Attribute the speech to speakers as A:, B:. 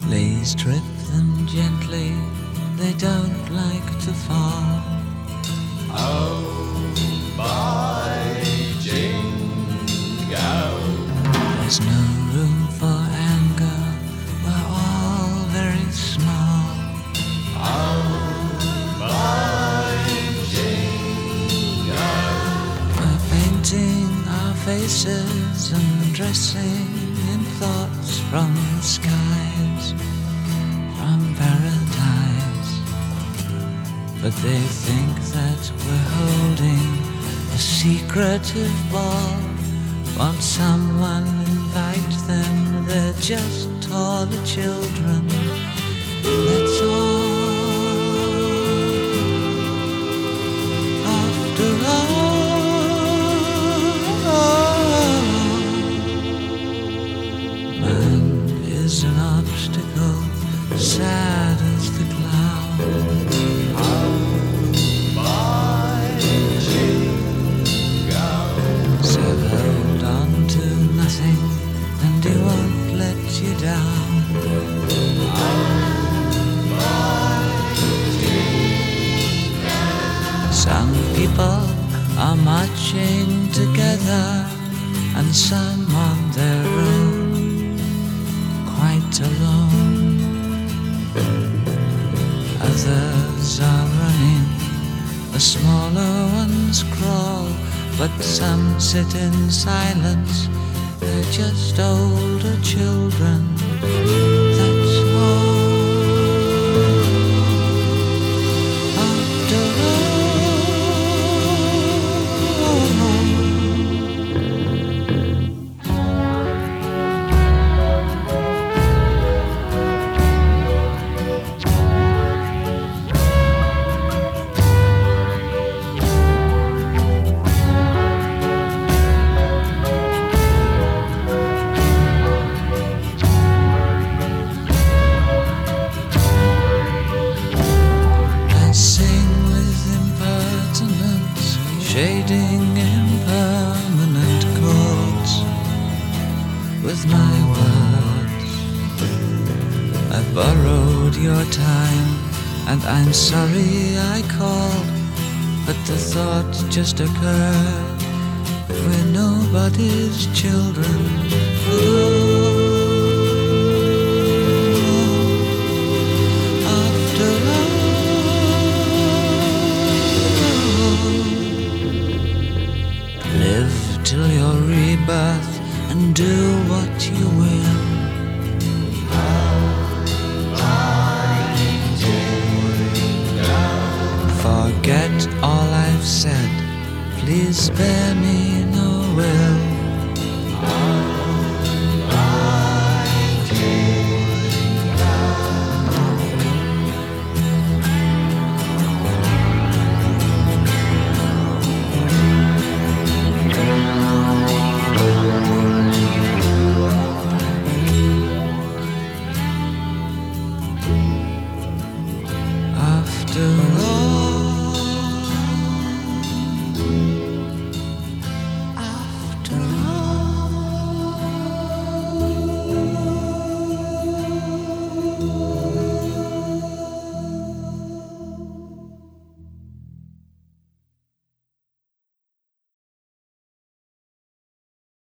A: Please trip them gently, they don't like to fall.
B: Oh, by jingo.
A: There's no room for anger, we're all very small.
B: Oh, by jingo.
A: We're painting our faces and dressing in thoughts from the skies, from paradise. But they think that we're holding a secretive ball. Won't someone invite them? They're just taller children, that's all. After all, man is an obstacle, sad as the cloud. So hold on to nothing, and he won't let you down. Some people are marching together, and some on their own, quite alone. Others are running, the smaller ones crawl, but some sit in silence, they're just older children, that's all. After shading impermanent chords with my words. I've borrowed your time, and I'm sorry I called, but the thought just occurred, we're nobody's children at all. After live till your rebirth and do what you will. Forget all I've said, please spare me